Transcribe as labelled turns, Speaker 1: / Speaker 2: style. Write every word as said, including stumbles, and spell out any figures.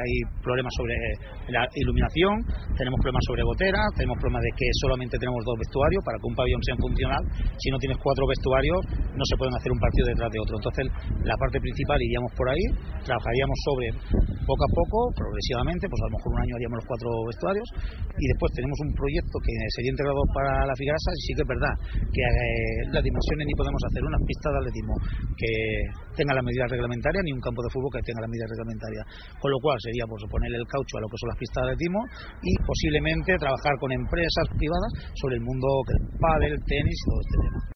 Speaker 1: hay problemas sobre la iluminación, tenemos problemas sobre goteras, tenemos problemas de que solamente tenemos dos vestuarios. Para que un pabellón sea funcional, si no tienes cuatro vestuarios no se pueden hacer un partido detrás de otro. Entonces la parte principal iríamos por ahí, trabajaríamos sobre poco a poco, progresivamente, pues a lo mejor un año haríamos los cuatro vestuarios, y después tenemos un proyecto que sería integrado para la Figuerasa. Y sí que es verdad que eh, las dimensiones ni podemos hacer unas pistas de atletismo que tengan las medidas reglamentarias, ni un campo de fútbol que tenga las medidas reglamentarias, con lo cual sería pues ponerle el caucho a lo que son las pistas de atletismo y posiblemente trabajar con empresas privadas sobre el mundo del pádel, tenis y todo este tema.